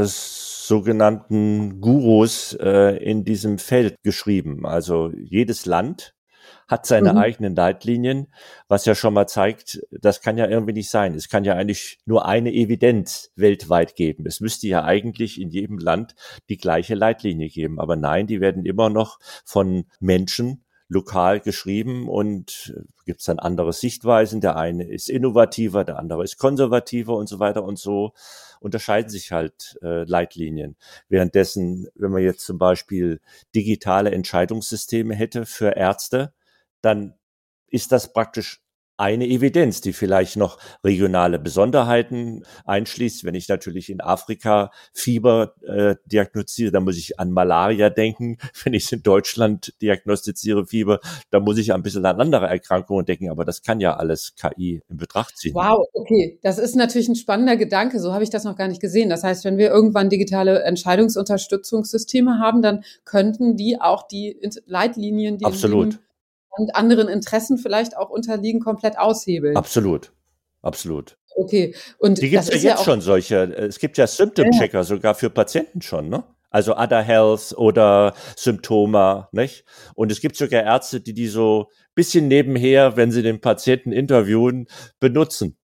sogenannten Gurus äh, in diesem Feld geschrieben. Also jedes Land hat seine Mhm. eigenen Leitlinien, was ja schon mal zeigt, das kann ja irgendwie nicht sein. Es kann ja eigentlich nur eine Evidenz weltweit geben. Es müsste ja eigentlich in jedem Land die gleiche Leitlinie geben. Aber nein, die werden immer noch von Menschen lokal geschrieben und gibt es dann andere Sichtweisen. Der eine ist innovativer, der andere ist konservativer und so weiter und so unterscheiden sich halt äh, Leitlinien. Währenddessen, wenn man jetzt zum Beispiel digitale Entscheidungssysteme hätte für Ärzte, dann ist das praktisch eine Evidenz, die vielleicht noch regionale Besonderheiten einschließt. Wenn ich natürlich in Afrika Fieber äh, diagnostiziere, dann muss ich an Malaria denken. Wenn ich es in Deutschland diagnostiziere Fieber, dann muss ich ein bisschen an andere Erkrankungen denken. Aber das kann ja alles K I in Betracht ziehen. Wow, okay. Das ist natürlich ein spannender Gedanke. So habe ich das noch gar nicht gesehen. Das heißt, wenn wir irgendwann digitale Entscheidungsunterstützungssysteme haben, dann könnten die auch die Int- Leitlinien, die in Absolut, jedem und anderen Interessen vielleicht auch unterliegen, komplett aushebeln. absolut, absolut. Okay. Und Die gibt das es ja ist ja jetzt auch, schon solche. Es gibt ja Symptom-Checker sogar für Patienten schon, ne? Also Ada Health oder Symptoma, nicht? Und es gibt sogar Ärzte, die die so bisschen nebenher, wenn sie den Patienten interviewen, benutzen.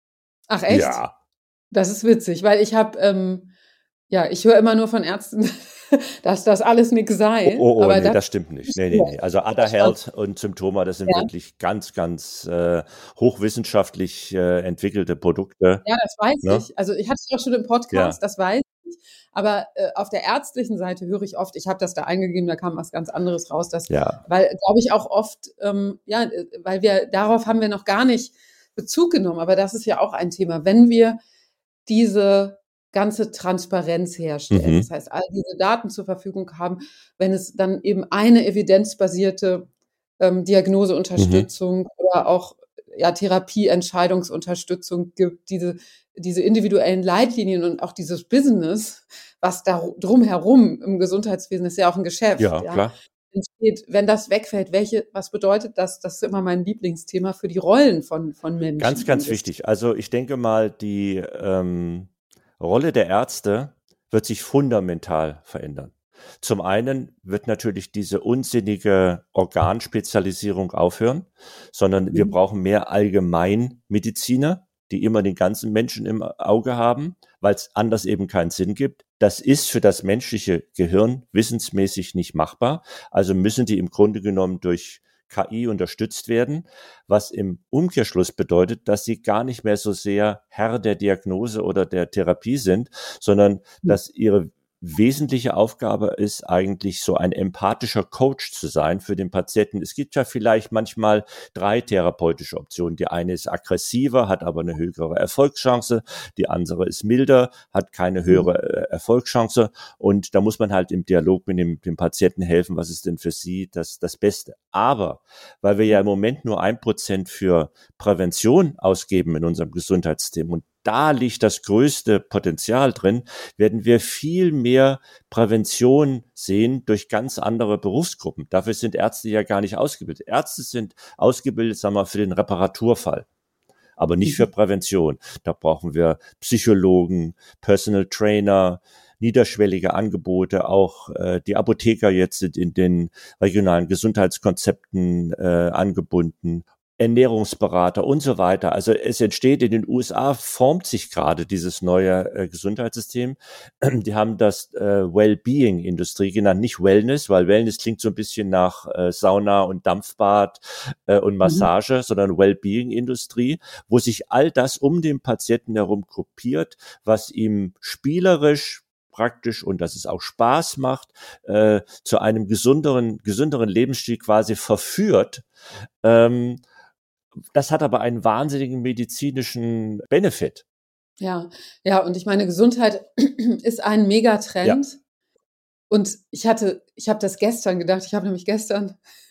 ach echt? Ja, Das ist witzig, weil ich habe, ähm, ja, ich höre immer nur von Ärzten, dass das alles nix sei. oh, oh, oh aber nee, das, das stimmt nicht. Nee, nee, nee. Also Ada Health und Symptoma, das sind Ja. wirklich ganz, ganz äh, hochwissenschaftlich äh, entwickelte Produkte. ja, das weiß Ne? ich. Also ich hatte es auch schon im Podcast, das weiß ich. Aber äh, auf der ärztlichen Seite höre ich oft, ich habe das da eingegeben, da kam was ganz anderes raus. Das, Ja, weil, glaube ich, auch oft, ähm, ja, äh, weil wir, darauf haben wir noch gar nicht Bezug genommen, aber das ist ja auch ein Thema. Wenn wir diese ganze Transparenz herstellen, Mhm. das heißt, all diese Daten zur Verfügung haben, wenn es dann eben eine evidenzbasierte ähm, Diagnoseunterstützung Mhm. oder auch ja, Therapieentscheidungsunterstützung gibt, diese, diese individuellen Leitlinien und auch dieses Business, was da drumherum im Gesundheitswesen ist ja auch ein Geschäft, Ja, ja, klar. entsteht, wenn das wegfällt, welche, was bedeutet das? Das ist immer mein Lieblingsthema für die Rollen von, von Menschen. Ganz, ganz wichtig. Also ich denke mal, die ähm, Rolle der Ärzte wird sich fundamental verändern. Zum einen wird natürlich diese unsinnige Organspezialisierung aufhören, sondern wir brauchen mehr Allgemeinmediziner, die immer den ganzen Menschen im Auge haben, weil es anders eben keinen Sinn gibt. Das ist für das menschliche Gehirn wissensmäßig nicht machbar. Also müssen die im Grunde genommen durch K I unterstützt werden, was im Umkehrschluss bedeutet, dass sie gar nicht mehr so sehr Herr der Diagnose oder der Therapie sind, sondern dass ihre wesentliche Aufgabe ist eigentlich so ein empathischer Coach zu sein für den Patienten. Es gibt ja vielleicht manchmal drei therapeutische Optionen. Die eine ist aggressiver, hat aber eine höhere Erfolgschance. Die andere ist milder, hat keine höhere Erfolgschance. Und da muss man halt im Dialog mit dem, dem Patienten helfen, was ist denn für sie das, das Beste. Aber weil wir ja im Moment nur ein Prozent für Prävention ausgeben in unserem Gesundheitssystem und da liegt das größte Potenzial drin, werden wir viel mehr Prävention sehen durch ganz andere Berufsgruppen. Dafür sind Ärzte ja gar nicht ausgebildet. Ärzte sind ausgebildet, sagen wir mal, für den Reparaturfall, aber nicht für Prävention. Da brauchen wir Psychologen, Personal Trainer, niederschwellige Angebote, auch äh, die Apotheker jetzt sind in den regionalen Gesundheitskonzepten äh, angebunden. Ernährungsberater und so weiter. Also es entsteht in den U S A, formt sich gerade dieses neue äh, Gesundheitssystem. Die haben das äh, Wellbeing-Industrie genannt, nicht Wellness, weil Wellness klingt so ein bisschen nach äh, Sauna und Dampfbad äh, und Massage, mhm. sondern Wellbeing-Industrie, wo sich all das um den Patienten herum gruppiert, was ihm spielerisch praktisch und dass es auch Spaß macht, äh, zu einem gesünderen, gesünderen Lebensstil quasi verführt. Ähm, Das hat aber einen wahnsinnigen medizinischen Benefit. Ja, ja, und ich meine, Gesundheit ist ein Megatrend. Ja. Und ich hatte, ich habe das gestern gedacht, ich habe nämlich gestern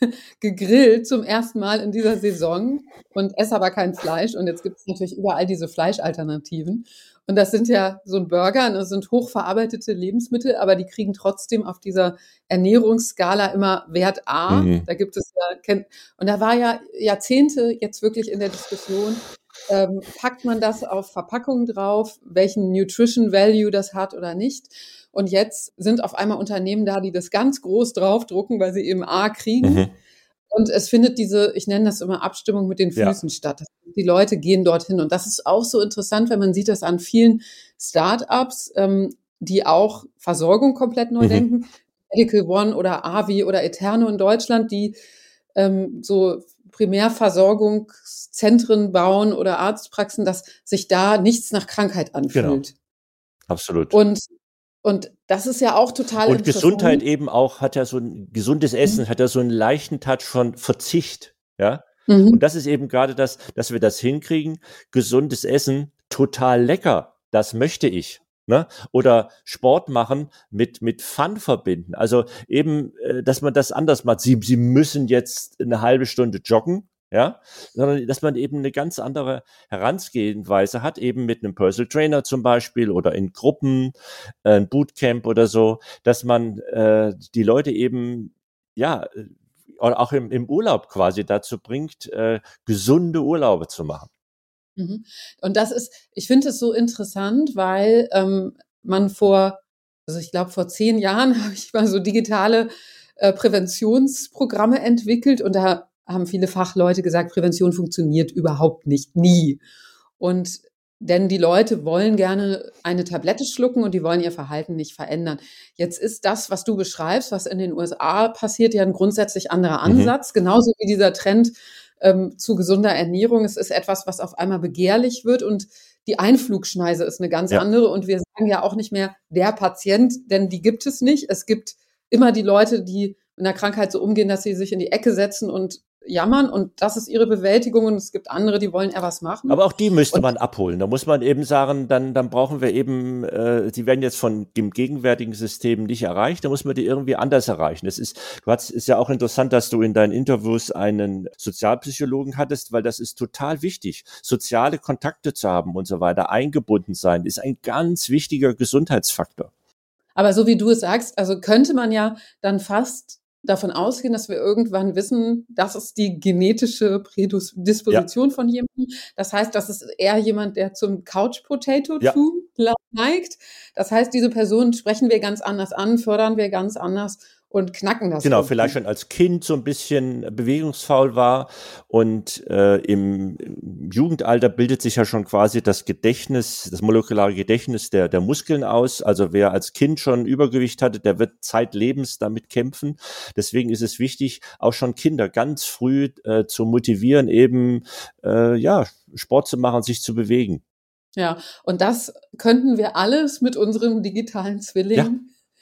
gegrillt zum ersten Mal in dieser Saison und esse aber kein Fleisch. Und jetzt gibt es natürlich überall diese Fleischalternativen. Und das sind ja so ein Burger, das sind hochverarbeitete Lebensmittel, aber die kriegen trotzdem auf dieser Ernährungsskala immer Wert A. Mhm. Da gibt es ja, und da war ja Jahrzehnte jetzt wirklich in der Diskussion, ähm, packt man das auf Verpackungen drauf, welchen Nutrition Value das hat oder nicht. Und jetzt sind auf einmal Unternehmen da, die das ganz groß draufdrucken, weil sie eben A kriegen. Mhm. Und es findet diese, ich nenne das immer Abstimmung mit den Füßen ja. statt. Die Leute gehen dorthin. Und das ist auch so interessant, wenn man sieht das an vielen Start-ups, ähm, die auch Versorgung komplett neu mhm. denken. Medical One oder Avi oder Eterno in Deutschland, die ähm, so Primärversorgungszentren bauen oder Arztpraxen, dass sich da nichts nach Krankheit anfühlt. Genau. Absolut. Und Und das ist ja auch total Und interessant. Gesundheit eben auch, hat ja so ein gesundes Essen, mhm. hat ja so einen leichten Touch von Verzicht, ja. Mhm. Und das ist eben gerade das, dass wir das hinkriegen. Gesundes Essen, total lecker. Das möchte ich. Ne? Oder Sport machen mit, mit Fun verbinden. Also eben, dass man das anders macht. Sie, Sie müssen jetzt eine halbe Stunde joggen. Ja, sondern dass man eben eine ganz andere Herangehensweise hat, eben mit einem Personal Trainer zum Beispiel oder in Gruppen, äh, ein Bootcamp oder so, dass man äh, die Leute eben, ja, auch im, im Urlaub quasi dazu bringt, äh, gesunde Urlaube zu machen. Mhm. Und das ist, ich finde es so interessant, weil ähm, man vor, also ich glaube vor zehn Jahren habe ich mal so digitale äh, Präventionsprogramme entwickelt und da haben viele Fachleute gesagt, Prävention funktioniert überhaupt nicht, nie. Und denn die Leute wollen gerne eine Tablette schlucken und die wollen ihr Verhalten nicht verändern. Jetzt ist das, was du beschreibst, was in den U S A passiert, ja ein grundsätzlich anderer Ansatz, mhm. genauso wie dieser Trend ähm, zu gesunder Ernährung. Es ist etwas, was auf einmal begehrlich wird und die Einflugschneise ist eine ganz ja. andere und wir sagen ja auch nicht mehr der Patient, denn die gibt es nicht. Es gibt immer die Leute, die mit einer Krankheit so umgehen, dass sie sich in die Ecke setzen und jammern und das ist ihre Bewältigung und es gibt andere, die wollen eher was machen. Aber auch die müsste und man abholen. Da muss man eben sagen, dann, dann brauchen wir eben, äh, die werden jetzt von dem gegenwärtigen System nicht erreicht, da muss man die irgendwie anders erreichen. Das ist, du hast, ist ja auch interessant, dass du in deinen Interviews einen Sozialpsychologen hattest, weil das ist total wichtig. Soziale Kontakte zu haben und so weiter, eingebunden sein, ist ein ganz wichtiger Gesundheitsfaktor. Aber so wie du es sagst, also könnte man ja dann fast davon ausgehen, dass wir irgendwann wissen, das ist die genetische Prädisposition ja. von jemandem. Das heißt, das ist eher jemand, der zum Couch-Potato-Tum ja. neigt. Das heißt, diese Person sprechen wir ganz anders an, fördern wir ganz anders und knacken das. Genau, irgendwie. Vielleicht schon als Kind so ein bisschen bewegungsfaul war und äh, im, im Jugendalter bildet sich ja schon quasi das Gedächtnis, das molekulare Gedächtnis der, der Muskeln aus. Also wer als Kind schon Übergewicht hatte, der wird zeitlebens damit kämpfen. Deswegen ist es wichtig, auch schon Kinder ganz früh äh, zu motivieren, eben äh, ja Sport zu machen, sich zu bewegen. Ja, und das könnten wir alles mit unserem digitalen Zwilling ja.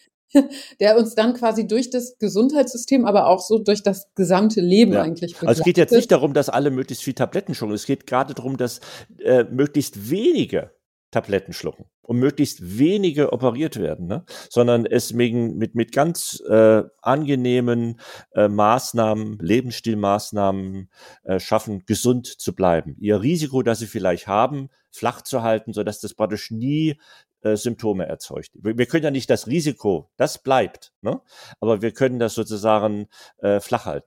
der uns dann quasi durch das Gesundheitssystem, aber auch so durch das gesamte Leben ja. eigentlich begleitet. Also es geht jetzt nicht darum, dass alle möglichst viel Tabletten schlucken. Es geht gerade darum, dass äh, möglichst wenige Tabletten schlucken und möglichst wenige operiert werden, ne? Sondern es mit, mit, mit ganz äh, angenehmen äh, Maßnahmen, Lebensstilmaßnahmen äh, schaffen, gesund zu bleiben. Ihr Risiko, das sie vielleicht haben, flach zu halten, sodass das praktisch nie äh, Symptome erzeugt. Wir, wir können ja nicht das Risiko, das bleibt, ne? Aber wir können das sozusagen äh, flach halten.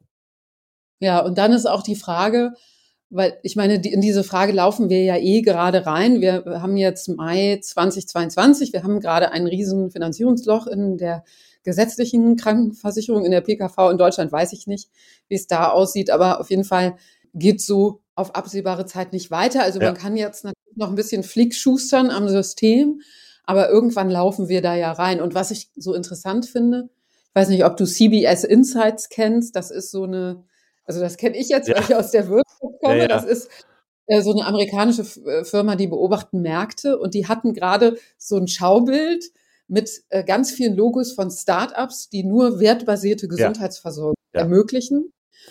Ja, und dann ist auch die Frage, weil ich meine, die, in diese Frage laufen wir ja eh gerade rein. Wir haben jetzt Mai zweitausendzweiundzwanzig, wir haben gerade ein riesen Finanzierungsloch in der gesetzlichen Krankenversicherung, in der P K V in Deutschland, weiß ich nicht, wie es da aussieht, aber auf jeden Fall geht so auf absehbare Zeit nicht weiter. Also ja. man kann jetzt natürlich noch ein bisschen flickschustern am System, aber irgendwann laufen wir da ja rein. Und was ich so interessant finde, ich weiß nicht, ob du C B S Insights kennst, das ist so eine, also das kenne ich jetzt, ja. weil ich aus der Wirtschaft komme, ja, ja. das ist äh, so eine amerikanische F- Firma, die beobachten Märkte und die hatten gerade so ein Schaubild mit äh, ganz vielen Logos von Startups, die nur wertbasierte Gesundheitsversorgung ja. Ja. ermöglichen.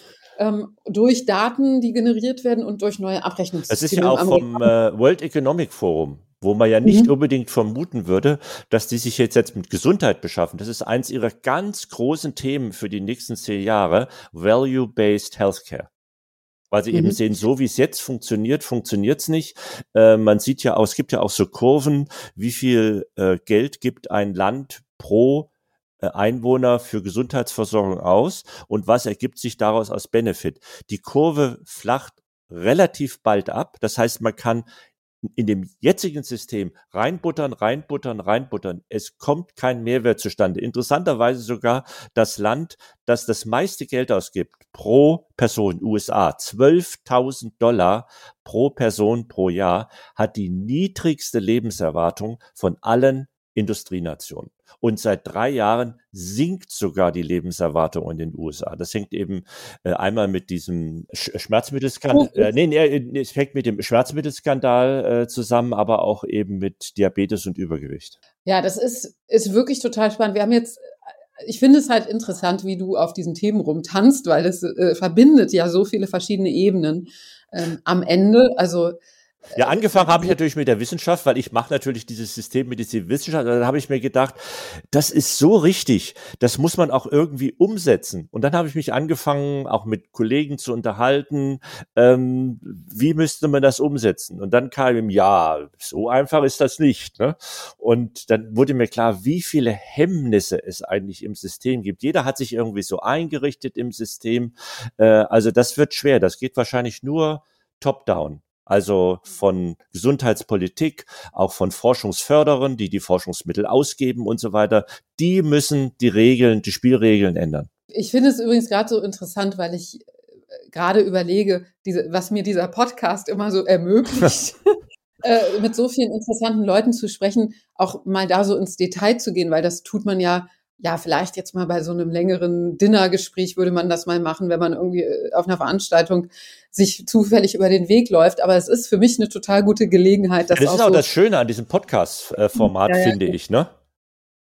Ähm, durch Daten, die generiert werden und durch neue Abrechnungssysteme. Das ist ja auch vom äh, World Economic Forum, wo man ja nicht mhm. unbedingt vermuten würde, dass die sich jetzt, jetzt mit Gesundheit beschaffen. Das ist eins ihrer ganz großen Themen für die nächsten zehn Jahre, Value-Based Healthcare. Weil sie mhm. eben sehen, so wie es jetzt funktioniert, funktioniert es nicht. Äh, man sieht ja auch, es gibt ja auch so Kurven, wie viel äh, Geld gibt ein Land pro Einwohner für Gesundheitsversorgung aus und was ergibt sich daraus als Benefit? Die Kurve flacht relativ bald ab. Das heißt, man kann in dem jetzigen System reinbuttern, reinbuttern, reinbuttern. Es kommt kein Mehrwert zustande. Interessanterweise sogar das Land, das das meiste Geld ausgibt pro Person, U S A, zwölftausend Dollar pro Person pro Jahr, hat die niedrigste Lebenserwartung von allen Industrienationen. Und seit drei Jahren sinkt sogar die Lebenserwartung in den U S A. Das hängt eben äh, einmal mit diesem Sch- Schmerzmittelskandal, äh, nee, nee, es hängt mit dem Schmerzmittelskandal äh, zusammen, aber auch eben mit Diabetes und Übergewicht. Ja, das ist, ist wirklich total spannend. Wir haben jetzt, ich finde es halt interessant, wie du auf diesen Themen rumtanzt, weil es äh, verbindet ja so viele verschiedene Ebenen ähm, am Ende. Also Ja, angefangen habe ich natürlich mit der Wissenschaft, weil ich mache natürlich dieses Systemmedizin Wissenschaft. Und dann habe ich mir gedacht, das ist so richtig, das muss man auch irgendwie umsetzen. Und dann habe ich mich angefangen, auch mit Kollegen zu unterhalten, ähm, wie müsste man das umsetzen? Und dann kam ihm, ja, so einfach ist das nicht, ne? Und dann wurde mir klar, wie viele Hemmnisse es eigentlich im System gibt. Jeder hat sich irgendwie so eingerichtet im System. Äh, also das wird schwer. Das geht wahrscheinlich nur top-down. Also von Gesundheitspolitik, auch von Forschungsförderern, die die Forschungsmittel ausgeben und so weiter. Die müssen die Regeln, die Spielregeln ändern. Ich finde es übrigens gerade so interessant, weil ich gerade überlege, diese, was mir dieser Podcast immer so ermöglicht, äh, mit so vielen interessanten Leuten zu sprechen, auch mal da so ins Detail zu gehen, weil das tut man ja Ja, vielleicht jetzt mal bei so einem längeren Dinnergespräch würde man das mal machen, wenn man irgendwie auf einer Veranstaltung sich zufällig über den Weg läuft. Aber es ist für mich eine total gute Gelegenheit. Das, das ist auch, auch so das Schöne an diesem Podcast-Format, ja, ja, finde ja. ich, ne?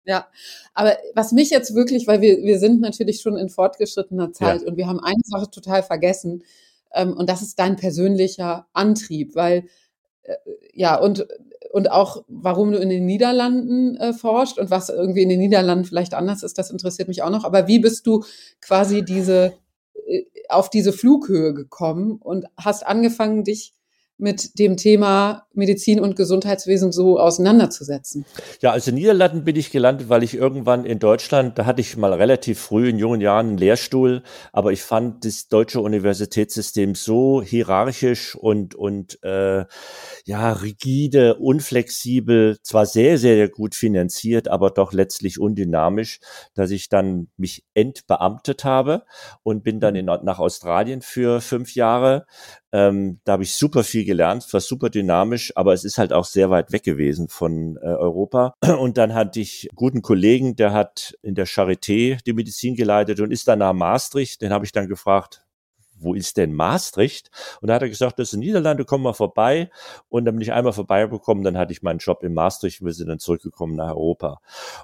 Ja, aber was mich jetzt wirklich, weil wir, wir sind natürlich schon in fortgeschrittener Zeit Ja. und wir haben eine Sache total vergessen, ähm, und das ist dein persönlicher Antrieb, weil, äh, ja, und, und auch, warum du in den Niederlanden äh, forscht und was irgendwie in den Niederlanden vielleicht anders ist, das interessiert mich auch noch. Aber wie bist du quasi diese, äh, auf diese Flughöhe gekommen und hast angefangen, dich mit dem Thema Medizin und Gesundheitswesen so auseinanderzusetzen? Ja, also in den Niederlanden bin ich gelandet, weil ich irgendwann in Deutschland, da hatte ich mal relativ früh in jungen Jahren einen Lehrstuhl, aber ich fand das deutsche Universitätssystem so hierarchisch und und äh, ja rigide, unflexibel, zwar sehr sehr gut finanziert, aber doch letztlich undynamisch, dass ich dann mich entbeamtet habe und bin dann in, nach Australien für fünf Jahre. Ähm, da habe ich super viel gelernt, war super dynamisch, aber es ist halt auch sehr weit weg gewesen von äh, Europa. Und dann hatte ich einen guten Kollegen, der hat in der Charité die Medizin geleitet und ist dann nach Maastricht. Den habe ich dann gefragt, wo ist denn Maastricht? Und da hat er gesagt, das ist in den Niederlanden, komm mal vorbei. Und dann bin ich einmal vorbeigekommen, dann hatte ich meinen Job in Maastricht und wir sind dann zurückgekommen nach Europa.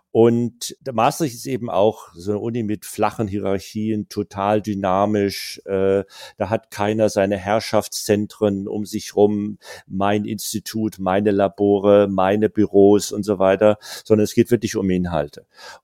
Und der Maastricht ist eben auch so eine Uni mit flachen Hierarchien, total dynamisch. Äh, da hat keiner seine Herrschaftszentren um sich rum, mein Institut, meine Labore, meine Büros und so weiter, sondern es geht wirklich um Inhalte.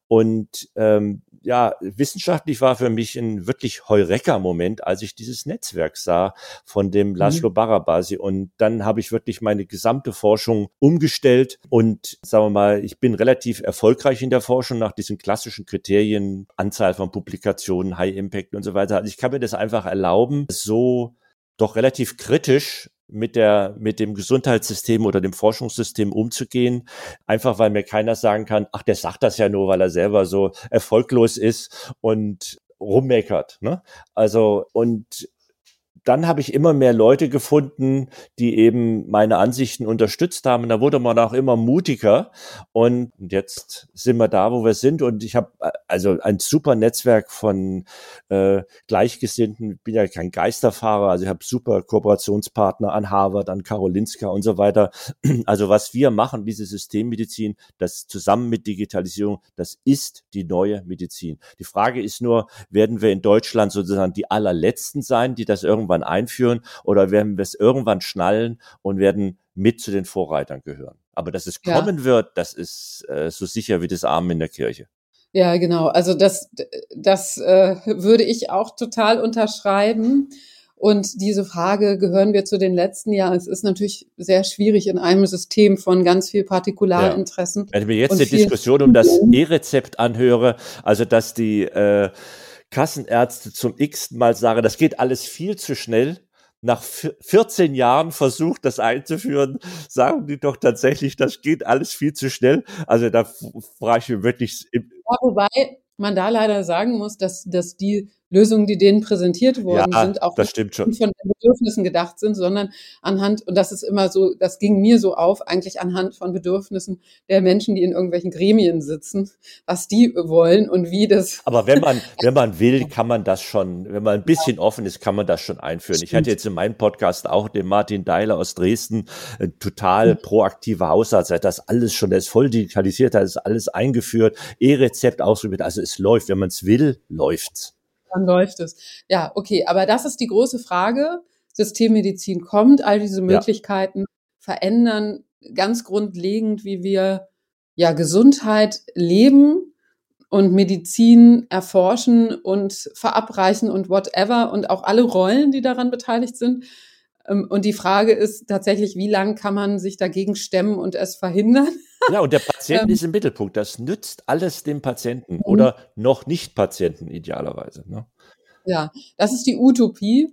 Und ähm, ja, wissenschaftlich war für mich ein wirklich Heureka-Moment, als ich dieses Netzwerk sah von dem Laszlo Barabasi. Und dann habe ich wirklich meine gesamte Forschung umgestellt und sagen wir mal, ich bin relativ erfolgreich in der Forschung nach diesen klassischen Kriterien, Anzahl von Publikationen, High Impact und so weiter. Also ich kann mir das einfach erlauben, so doch relativ kritisch mit der, mit dem Gesundheitssystem oder dem Forschungssystem umzugehen. Einfach, weil mir keiner sagen kann, ach, der sagt das ja nur, weil er selber so erfolglos ist und rummeckert, ne? Also, und dann habe ich immer mehr Leute gefunden, die eben meine Ansichten unterstützt haben. Und da wurde man auch immer mutiger. Und jetzt sind wir da, wo wir sind. Und ich habe also ein super Netzwerk von äh, Gleichgesinnten. Ich bin ja kein Geisterfahrer. Also ich habe super Kooperationspartner an Harvard, an Karolinska und so weiter. Also was wir machen, diese Systemmedizin, das zusammen mit Digitalisierung, das ist die neue Medizin. Die Frage ist nur, werden wir in Deutschland sozusagen die allerletzten sein, die das irgendwann einführen, oder werden wir es irgendwann schnallen und werden mit zu den Vorreitern gehören. Aber dass es Ja. kommen wird, das ist äh, so sicher wie das Amen in der Kirche. Ja, genau. Also das, das äh, würde ich auch total unterschreiben. Und diese Frage, gehören wir zu den Letzten? Ja, es ist natürlich sehr schwierig in einem System von ganz viel Partikularinteressen. Wenn ich mir jetzt und die viel- Diskussion um das E-Rezept anhöre, also dass die äh, Kassenärzte zum x-ten Mal sagen, das geht alles viel zu schnell. Nach vierzehn Jahren Versuch, das einzuführen, sagen die doch tatsächlich, das geht alles viel zu schnell. Also da frage ich mich wirklich. Ja, wobei man da leider sagen muss, dass, dass die Lösungen, die denen präsentiert worden Ja, sind, auch das nicht stimmt schon. von den Bedürfnissen gedacht sind, sondern anhand, und das ist immer so, das ging mir so auf, eigentlich anhand von Bedürfnissen der Menschen, die in irgendwelchen Gremien sitzen, was die wollen und wie das. Aber wenn man, wenn man will, kann man das schon, wenn man ein bisschen offen ist, kann man das schon einführen. Ich hatte jetzt in meinem Podcast auch den Martin Deiler aus Dresden, ein total proaktiver Hausarzt, er hat das alles schon, der ist voll digitalisiert, hat das alles eingeführt, E-Rezept ausprobiert, also es läuft, wenn man es will, läuft's. Dann läuft es. Ja, okay, aber das ist die große Frage. Systemmedizin kommt, all diese Möglichkeiten ja. verändern ganz grundlegend, wie wir ja Gesundheit leben und Medizin erforschen und verabreichen und whatever und auch alle Rollen, die daran beteiligt sind. Und die Frage ist tatsächlich, wie lange kann man sich dagegen stemmen und es verhindern? Ja, und der Patient ist im Mittelpunkt. Das nützt alles dem Patienten oder noch nicht Patienten idealerweise. Ne? Ja, das ist die Utopie.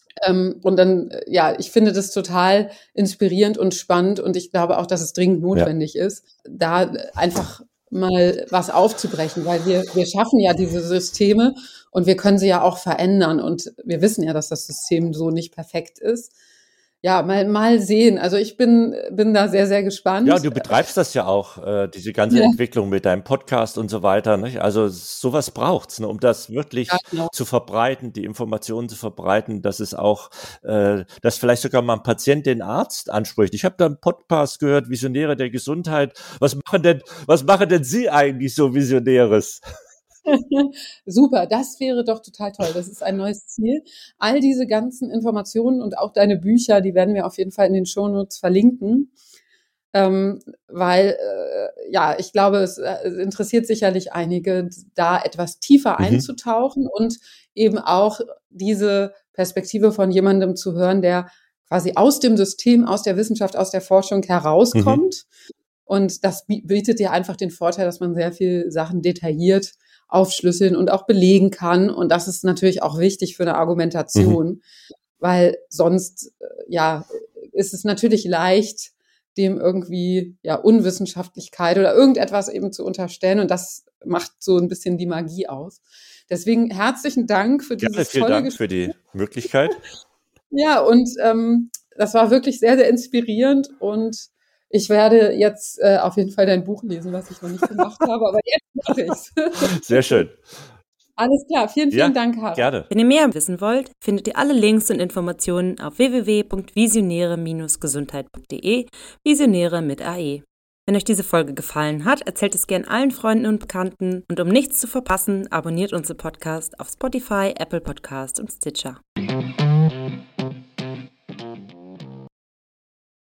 Und dann, ja, ich finde das total inspirierend und spannend und ich glaube auch, dass es dringend notwendig ja. ist, da einfach mal was aufzubrechen, weil wir, wir schaffen ja diese Systeme und wir können sie ja auch verändern und wir wissen ja, dass das System so nicht perfekt ist. ja, mal, mal sehen. Also ich bin, bin da sehr, sehr gespannt. Ja, du betreibst das ja auch, äh, diese ganze Ja. Entwicklung mit deinem Podcast und so weiter. Nicht? Also sowas braucht's, ne, um das wirklich Ja, genau. zu verbreiten, die Informationen zu verbreiten, dass es auch, äh, dass vielleicht sogar mal ein Patient den Arzt anspricht. Ich habe da einen Podcast gehört, Visionäre der Gesundheit. Was machen denn, was machen denn Sie eigentlich so Visionäres? Super, das wäre doch total toll. Das ist ein neues Ziel. All diese ganzen Informationen und auch deine Bücher, die werden wir auf jeden Fall in den Shownotes verlinken. Ähm, weil, äh, ja, ich glaube, es, äh, es interessiert sicherlich einige, da etwas tiefer Mhm. einzutauchen und eben auch diese Perspektive von jemandem zu hören, der quasi aus dem System, aus der Wissenschaft, aus der Forschung herauskommt. Und das bi- bietet dir einfach den Vorteil, dass man sehr viel Sachen detailliert aufschlüsseln und auch belegen kann. Und das ist natürlich auch wichtig für eine Argumentation, weil sonst, äh, ja, ist es natürlich leicht, dem irgendwie, ja, Unwissenschaftlichkeit oder irgendetwas eben zu unterstellen. Und das macht so ein bisschen die Magie aus. Deswegen herzlichen Dank für Gerne, dieses vielen tolle Dank Gespräch. für die Möglichkeit. Ja, und ähm, das war wirklich sehr, sehr inspirierend und ich werde jetzt äh, auf jeden Fall dein Buch lesen, was ich noch nicht gemacht habe, aber jetzt mache ich's. Sehr schön. Alles klar, vielen, Ja, vielen Dank, Harald. gerne. Wenn ihr mehr wissen wollt, findet ihr alle Links und Informationen auf w w w punkt visionäre Bindestrich gesundheit punkt d e, Visionäre mit A E. Wenn euch diese Folge gefallen hat, erzählt es gern allen Freunden und Bekannten und um nichts zu verpassen, abonniert unseren Podcast auf Spotify, Apple Podcast und Stitcher.